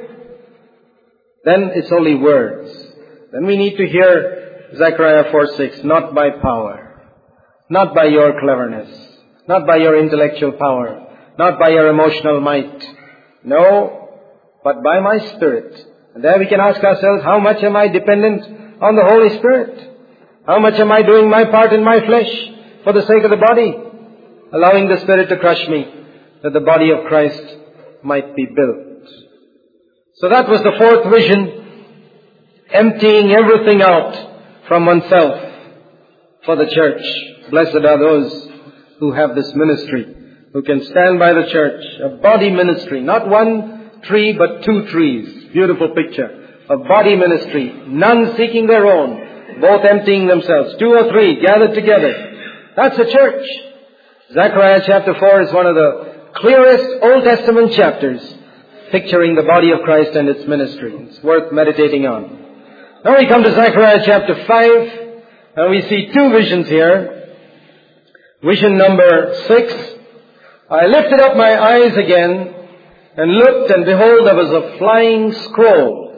Then it's only words. Then we need to hear Zechariah four six, not by power, not by your cleverness, not by your intellectual power, not by your emotional might. No, but by my Spirit. And there we can ask ourselves, how much am I dependent on the Holy Spirit? How much am I doing my part in my flesh for the sake of the body? Allowing the Spirit to crush me, that the body of Christ might be built. So that was the fourth vision, emptying everything out from oneself for the church. Blessed are those who have this ministry, who can stand by the church, a body ministry, not one tree but two trees. Beautiful picture of body ministry, none seeking their own, both emptying themselves, two or three gathered together. That's a church. Zechariah chapter four is one of the clearest Old Testament chapters picturing the body of Christ and its ministry. It's worth meditating on. Now we come to Zechariah chapter five, and we see two visions here. Vision number six. I lifted up my eyes again and looked, and behold, there was a flying scroll.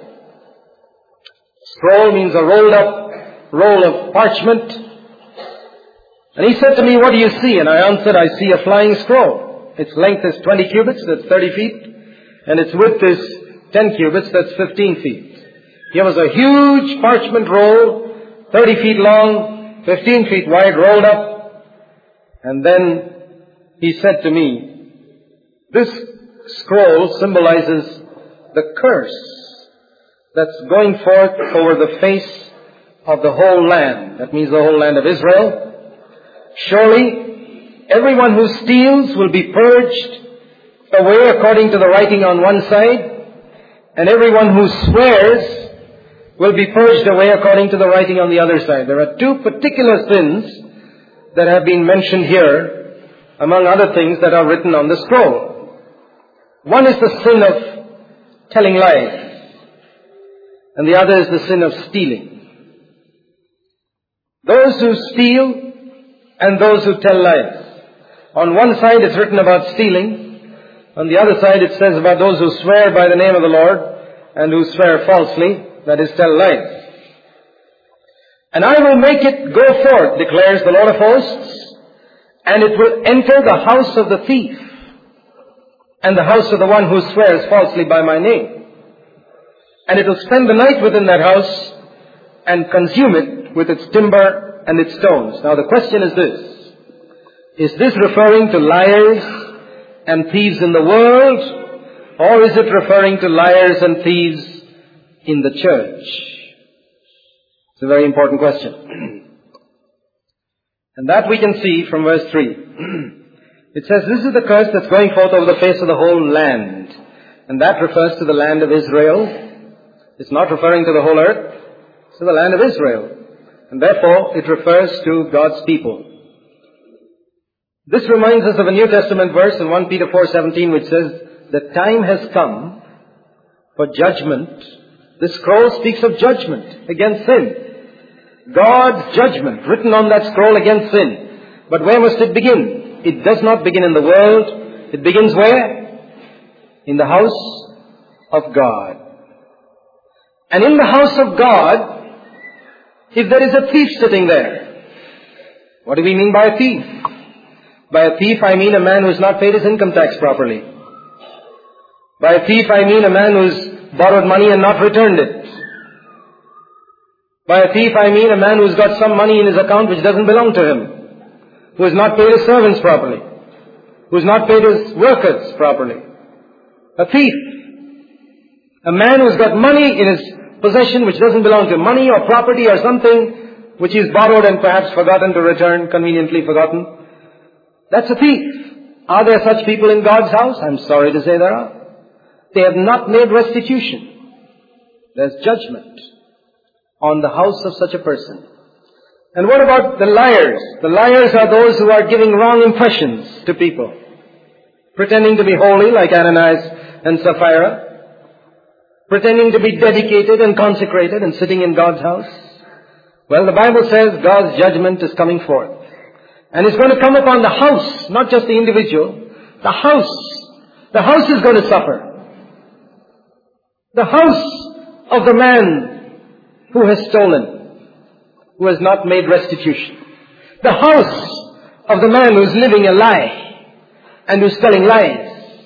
Scroll means a rolled up roll of parchment. And he said to me, what do you see? And I answered, I see a flying scroll. Its length is twenty cubits, that's thirty feet. And its width is ten cubits, that's fifteen feet. Here was a huge parchment roll, thirty feet long, fifteen feet wide, rolled up. And then he said to me, this scroll symbolizes the curse that's going forth over the face of the whole land. That means the whole land of Israel. Surely, everyone who steals will be purged away according to the writing on one side, and everyone who swears will be purged away according to the writing on the other side. There are two particular sins that have been mentioned here, among other things that are written on the scroll. One is the sin of telling lies, and the other is the sin of stealing. Those who steal and those who tell lies. On one side it's written about stealing. On the other side it says about those who swear by the name of the Lord and who swear falsely, that is, tell lies. And I will make it go forth, declares the Lord of hosts, and it will enter the house of the thief and the house of the one who swears falsely by my name. And it will spend the night within that house and consume it with its timber and its stones. Now the question is this. Is this referring to liars and thieves in the world, or is it referring to liars and thieves in the church? It's a very important question. And that we can see from verse three. It says, this is the curse that's going forth over the face of the whole land. And that refers to the land of Israel. It's not referring to the whole earth. It's to the land of Israel. And therefore, it refers to God's people. This reminds us of a New Testament verse in First Peter four seventeen, which says, the time has come for judgment. This scroll speaks of judgment against sin. God's judgment written on that scroll against sin. But where must it begin? It does not begin in the world. It begins where? In the house of God. And in the house of God, if there is a thief sitting there, what do we mean by a thief? By a thief, I mean a man who has not paid his income tax properly. By a thief, I mean a man who has borrowed money and not returned it. By a thief, I mean a man who has got some money in his account which doesn't belong to him, who has not paid his servants properly, who has not paid his workers properly. A thief. A man who has got money in his possession which doesn't belong to him, money or property or something which he's borrowed and perhaps forgotten to return, conveniently forgotten. That's a thief. Are there such people in God's house? I'm sorry to say there are. They have not made restitution. There's judgment on the house of such a person. And what about the liars? The liars are those who are giving wrong impressions to people, pretending to be holy like Ananias and Sapphira, pretending to be dedicated and consecrated and sitting in God's house. Well, the Bible says God's judgment is coming forth. And it's going to come upon the house, not just the individual. The house. The house is going to suffer. The house of the man who has stolen, who has not made restitution. The house of the man who is living a lie and who is telling lies.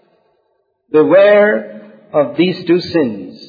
Beware of these two sins.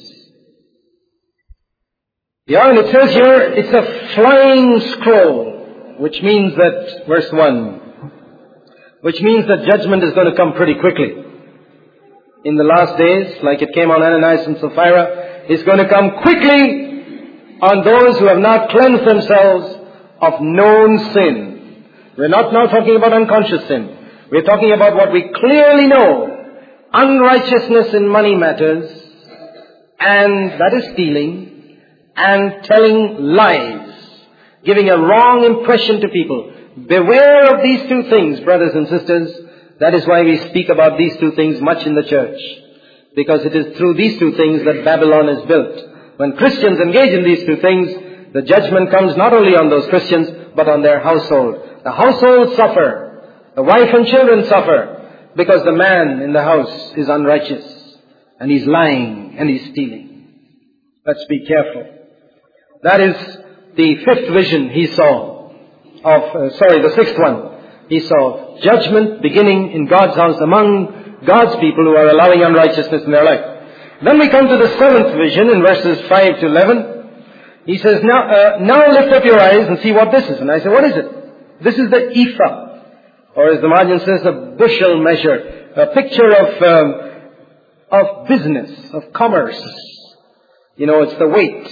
Yeah, and it says here, it's a flying scroll, which means that, verse one, which means that judgment is going to come pretty quickly. In the last days, like it came on Ananias and Sapphira, it's going to come quickly on those who have not cleansed themselves of known sin. We're not now talking about unconscious sin. We're talking about what we clearly know. Unrighteousness in money matters, and that is stealing, and telling lies, giving a wrong impression to people. Beware of these two things, brothers and sisters. That is why we speak about these two things much in the church. Because it is through these two things that Babylon is built. When Christians engage in these two things, the judgment comes not only on those Christians, but on their household. The household suffer. The wife and children suffer. Because the man in the house is unrighteous. And he's lying and he's stealing. Let's be careful. That is the fifth vision he saw. of, uh, sorry, the sixth one. He saw judgment beginning in God's house among God's people who are allowing unrighteousness in their life. Then we come to the seventh vision in verses five to eleven. He says, now, uh, now lift up your eyes and see what this is. And I say, what is it? This is the ephah, or as the margin says, a bushel measure, a picture of, um, of business, of commerce. You know, it's the weight.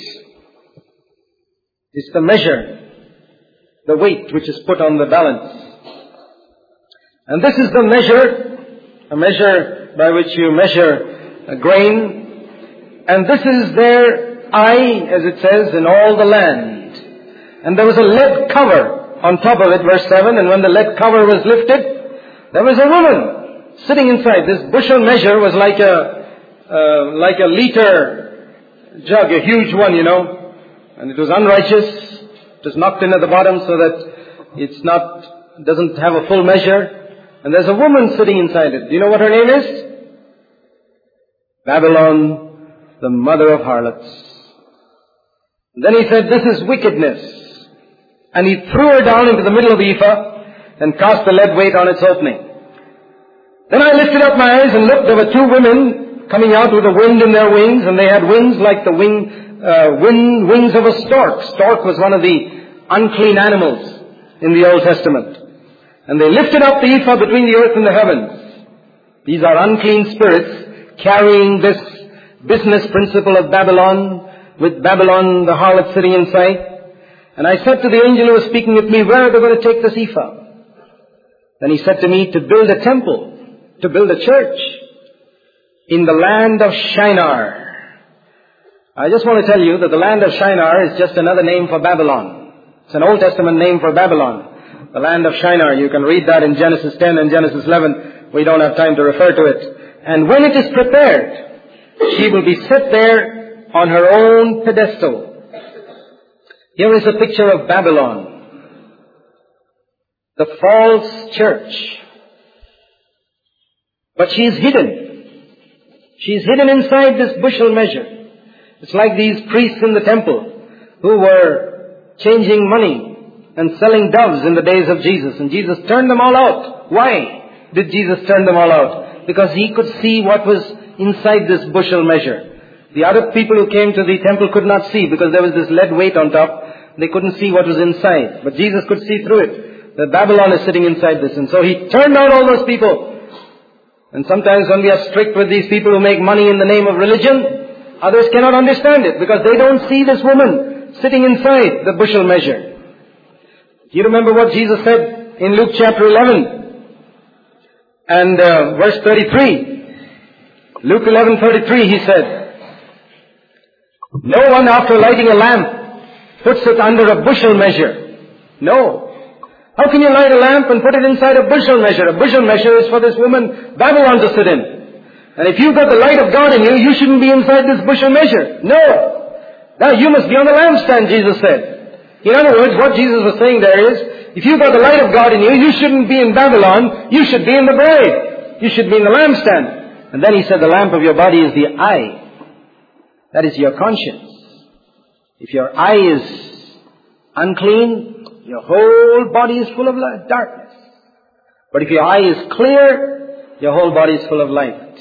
It's the measure, the weight which is put on the balance. And this is the measure, a measure by which you measure a grain. And this is their eye, as it says, in all the land. And there was a lead cover on top of it, verse seven, and when the lead cover was lifted, there was a woman sitting inside. This bushel measure was like a, uh, like a liter jug, a huge one, you know. And it was unrighteous. It was knocked in at the bottom so that it's not, doesn't have a full measure. And there's a woman sitting inside it. Do you know what her name is? Babylon, the mother of harlots. Then he said, this is wickedness. And he threw her down into the middle of the ephah and cast the lead weight on its opening. Then I lifted up my eyes and looked. There were two women coming out with the wind in their wings, and they had wings like the wing, uh, wind, wings of a stork. Stork was one of the unclean animals in the Old Testament. And they lifted up the ephah between the earth and the heavens. These are unclean spirits carrying this business principle of Babylon, with Babylon, the harlot, sitting inside. And I said to the angel who was speaking with me, where are they going to take this ephah? Then he said to me, to build a temple, to build a church in the land of Shinar. I just want to tell you that the land of Shinar is just another name for Babylon. It's an Old Testament name for Babylon. The land of Shinar. You can read that in Genesis ten and Genesis eleven. We don't have time to refer to it. And when it is prepared, she will be set there on her own pedestal. Here is a picture of Babylon, the false church. But she is hidden. She is hidden inside this bushel measure. It's like these priests in the temple who were changing money and selling doves in the days of Jesus. And Jesus turned them all out. Why did Jesus turn them all out? Because he could see what was inside this bushel measure. The other people who came to the temple could not see because there was this lead weight on top. They couldn't see what was inside. But Jesus could see through it. That Babylon is sitting inside this. And so he turned out all those people. And sometimes when we are strict with these people who make money in the name of religion, others cannot understand it because they don't see this woman sitting inside the bushel measure. Do you remember what Jesus said in Luke chapter eleven and uh, verse thirty-three? Luke eleven thirty-three, he said, no one after lighting a lamp puts it under a bushel measure. No. How can you light a lamp and put it inside a bushel measure? A bushel measure is for this woman Babylon to sit in. And if you've got the light of God in you, you shouldn't be inside this bushel measure. No. Now you must be on the lampstand, Jesus said. In other words, what Jesus was saying there is, if you've got the light of God in you, you shouldn't be in Babylon, you should be in the bride. You should be in the lampstand. And then he said the lamp of your body is the eye. That is your conscience. If your eye is unclean, your whole body is full of darkness. But if your eye is clear, your whole body is full of light.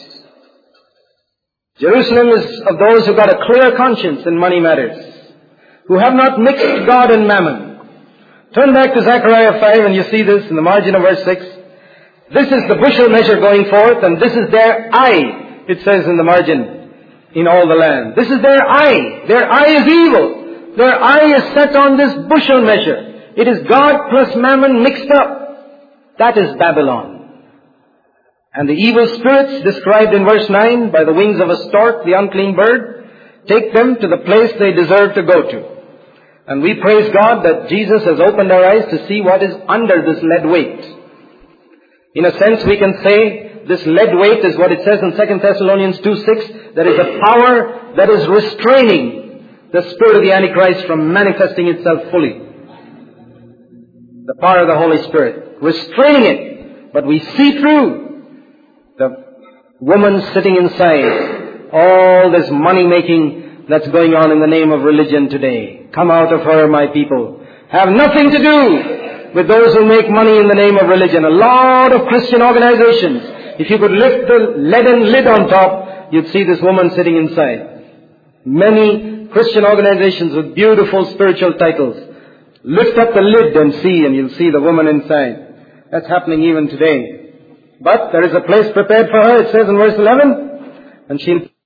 Jerusalem is of those who got a clear conscience in money matters, who have not mixed God and mammon. Turn back to Zechariah five and you see this in the margin of verse six. This is the bushel measure going forth, and this is their eye, it says in the margin, in all the land. This is their eye. Their eye is evil. Their eye is set on this bushel measure. It is God plus mammon mixed up. That is Babylon. And the evil spirits described in verse nine by the wings of a stork, the unclean bird, take them to the place they deserve to go to. And we praise God that Jesus has opened our eyes to see what is under this lead weight. In a sense, we can say this lead weight is what it says in Second Thessalonians two six. There is a power that is restraining the spirit of the Antichrist from manifesting itself fully. The power of the Holy Spirit. Restraining it. But we see through the woman sitting inside all this money making that's going on in the name of religion today. Come out of her, my people. Have nothing to do with those who make money in the name of religion. A lot of Christian organizations. If you could lift the leaden lid on top, you'd see this woman sitting inside. Many Christian organizations with beautiful spiritual titles. Lift up the lid and see, and you'll see the woman inside. That's happening even today. But there is a place prepared for her, it says in verse eleven, and she'll